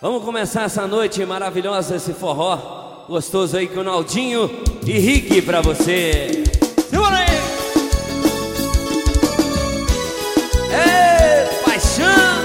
Vamos começar essa noite maravilhosa, esse forró gostoso aí com o Naldinho e Rick pra você. Segura aí! Ei, paixão!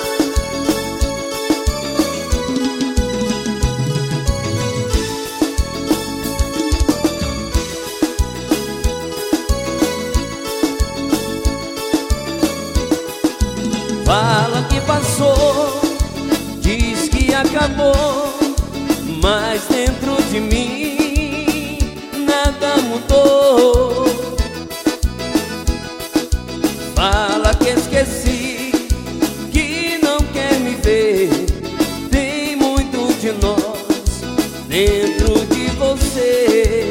Fala que passou, diz que acabou, mas dentro de mim nada mudou. Fala que esqueci, que não quer me ver. Tem muito de nós dentro de você.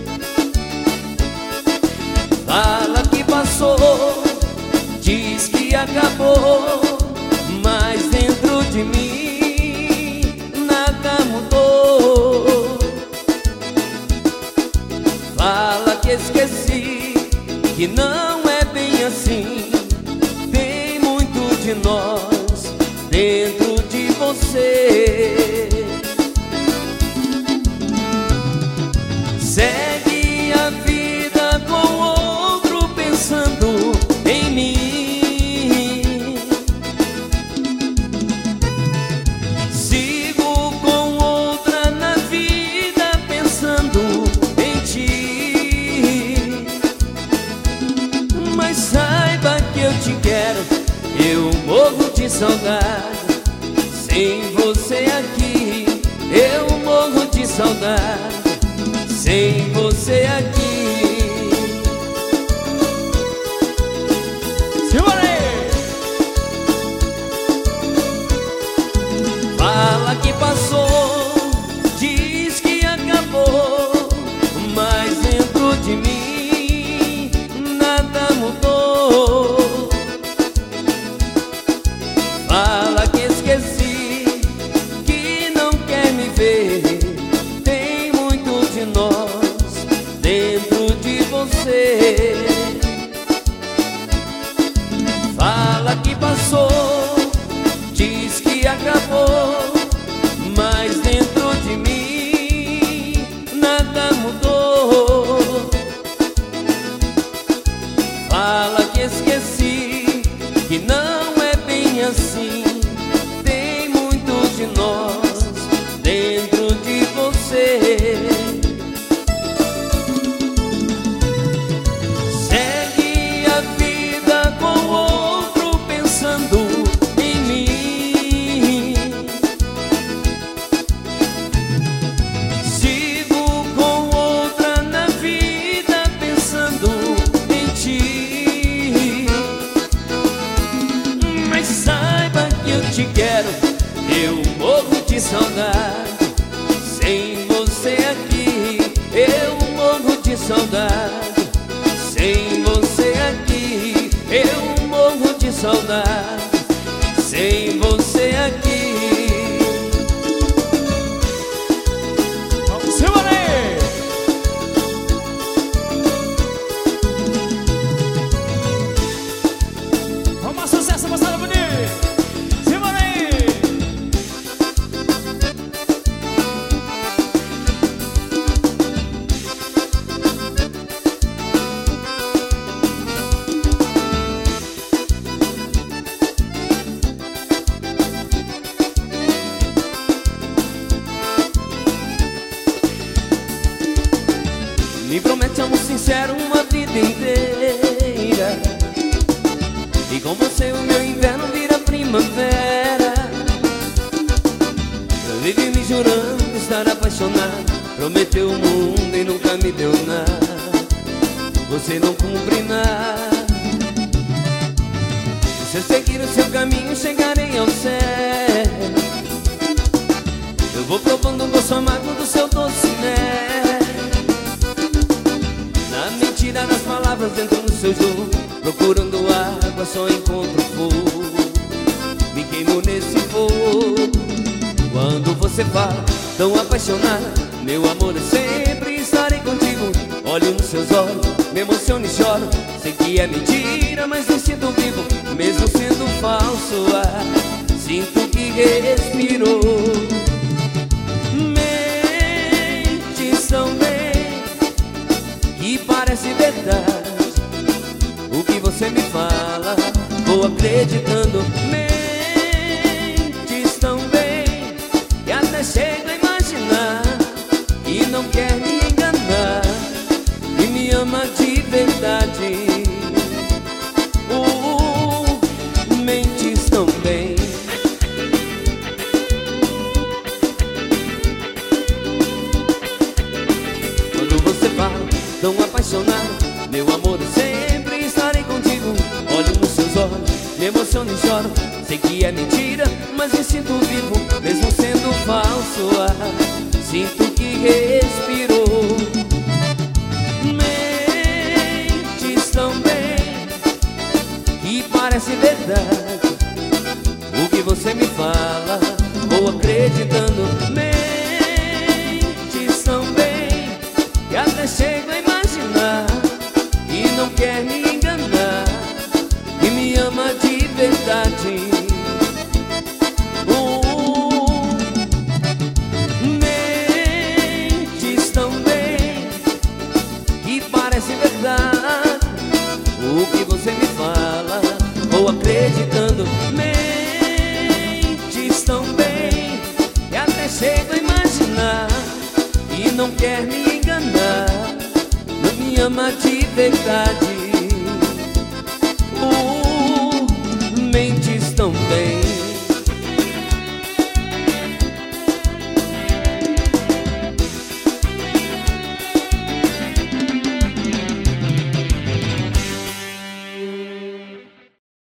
Fala que passou, diz que acabou, mas dentro de mim nada mudou. Fala que esqueci, que não é bem assim. Tem muito de nós dentro de você. Segue a vida com outro pensando em mim. Sigo com outra na vida pensando em ti. Mas saiba que eu te quero, eu morro de saudade. Sem você aqui, eu morro de saudade. Sem você aqui. Fala que passou, diz que acabou, mas dentro de mim nada mudou. Fala que esqueci, que não quer me ver. Tem muito de nós dentro de você. Fala que passou, diz que acabou, mas dentro de mim nada mudou. Fala que esqueci, que não é bem assim. Tem muito de nós dentro de você. Segue a vida com outro pensando em mim. Sigo com outra na vida pensando em ti. Mas saiba que eu te quero, eu morro de saudade. Sem você aqui, eu morro de saudade. Sem você aqui, eu morro de saudade. Sem você aqui. Segura aí! Vamos ao sucesso, moçada bonita! Segura aí! Me promete amor sincero uma vida inteira, e com você o meu inverno vira primavera. Eu vivi me jurando estar apaixonado, prometeu o mundo e nunca me deu nada. Você não cumpre nada. Se eu seguir o seu caminho, chegarei ao céu. Eu vou provando o gosto amargo do seu doce mel. Na mentira das palavras dentro do seu jogo, procurando água só encontro fogo. Me queimo nesse fogo. Quando você fala tão apaixonada, meu amor, eu sempre estarei contigo. Olho nos seus olhos, me emociono e choro. Sei que que é mentira, mas me sinto vivo, mesmo sendo falso. Sinto que respirou. Mentes também que parece verdade o que você me fala, vou acreditando. Mentes também que até chego a imaginar e não quer me enganar e me ama de verdade. Mentes também. Quando você fala tão apaixonado, meu amor, eu sempre estarei contigo. Olho nos seus olhos, me emociono e choro. Sei que é mentira, mas me sinto vivo, mesmo sendo falso. Sinto que respirou. Mentes também que parece verdade o que você me fala, vou acreditando. Mentes também que até chego a imaginar e não quer me enganar e me ama de verdade. Mentes também que parece verdade o que você me fala, vou acreditando. Mentes também que até chego a imaginar e não quer me enganar, não me ama de verdade.